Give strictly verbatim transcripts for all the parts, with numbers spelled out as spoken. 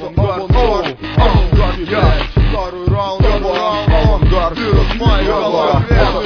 авангард, авангард, я второй раунд, авангард, вирус моей головы,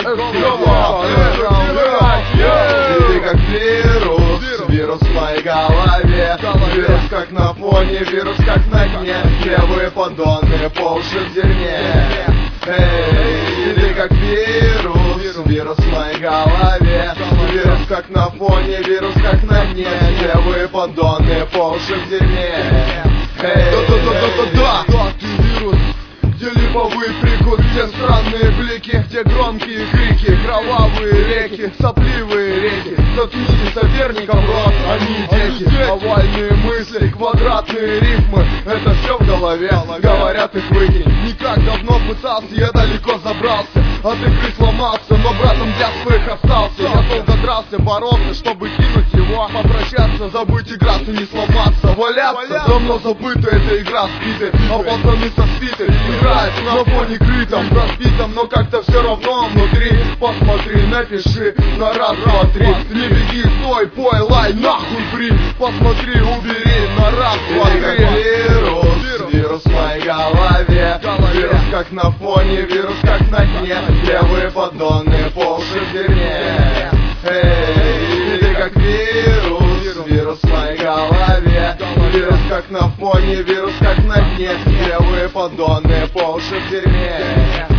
ты как вирус, вирус в моей голове, вирус как на фоне, вирус как на дне, левые поддоны по уши в дерьме. Эй, ты как вирус, вирус в моей голове, вирус как на фоне, вирус как на дне, левые поддоны по уши в дерьме. Да-да-да-да-да-да, да, ты вирус, где липовый прикус, где странные блики, где громкие крики, кровавые реки, сопливые реки. Заткните соперникам рот, они дети. Овальные мысли, квадратные рифмы, это все в голове, говорят их выкинь. Не как давно пытался, я далеко забрался, от игры сломался, но братом для своих остался. Я долго дрался, боролся, чтобы кинуть его, попрощаться, забыть играться, не сломаться, валяться. Давно забыта эта игра с битой, а пацаны со свитой играют на фоне критом, разбитом, но как-то все равно внутри. Посмотри, напиши на раз, два, три. Не беги, стой, пой, лай, нахуй фри. Посмотри, убери на раз, два, три. Вирус, вирус в моей голове, вирус как на фоне, вирус как на дне, левые поддоны по уши в дерьме. Эй, ты как вирус, вирус в моей голове, вирус как на фоне, вирус как на дне, левые поддоны по уши в дерьме.